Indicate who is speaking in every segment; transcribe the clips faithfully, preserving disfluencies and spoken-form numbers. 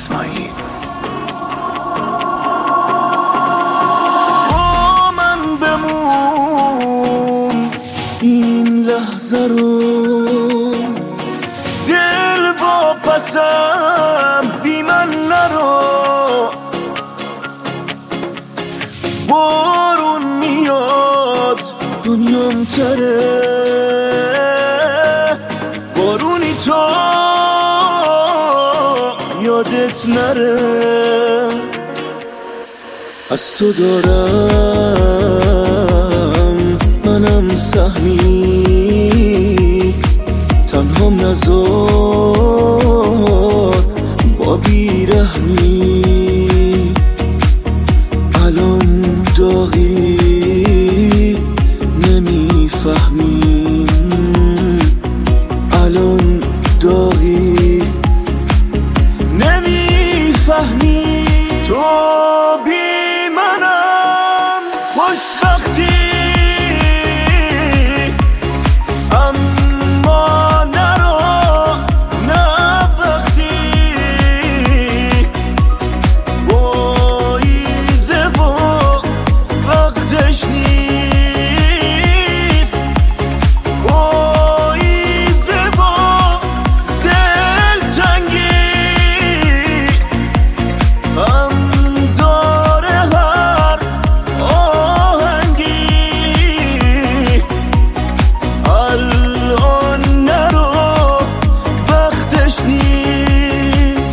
Speaker 1: اسماعیلی.
Speaker 2: با من بمون این لحظه رو، دل با پسم بی من نرو. بارون میاد دنیام تره، بارونی تو یادت نره. از تو دارم منم سهمی، تنهام نذار با بیرحمی. الان داغی نمیفهمیم، الان داغی نمیفهمی. تو بی منم خوشبختی، اما نرو نه وقتی باییزه و وقتش نیست. باییزه و دلتنگی هم داره هر آهنگی. الان نرو وقتش نیست.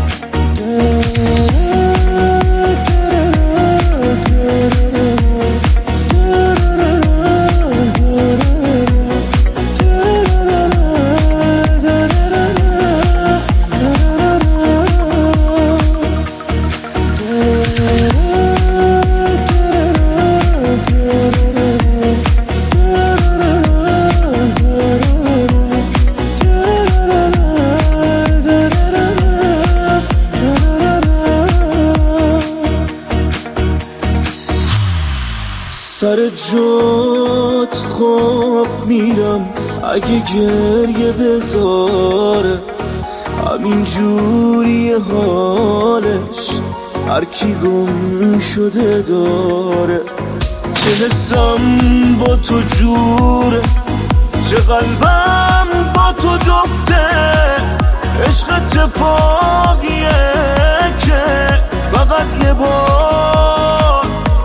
Speaker 2: سر جات خواب میرم اگه گریه بذاره، همین جوری حالش هر کی گم شده داره. چه حسم با تو جوره، چه قلبم با تو جفته. عشق اتفاقیه که فقط یه بار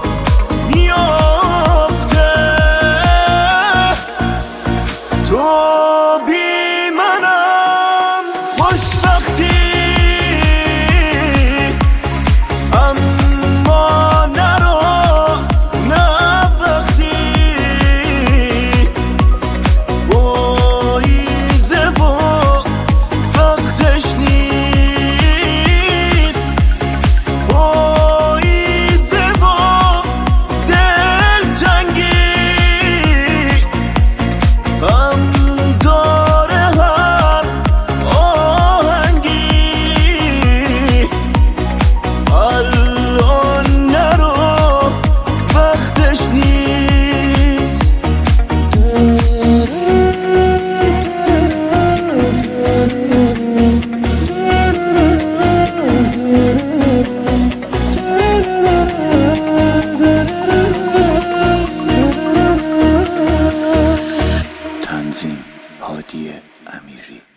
Speaker 2: میافته. تو بی منم خوشبختی، اما نرو نه وقتی باییزه و وقتش نیست. باییزه و دلتنگی هم داره هر آهنگی. الان نرو وقتش نیست.
Speaker 1: تنظیم هادی امیری.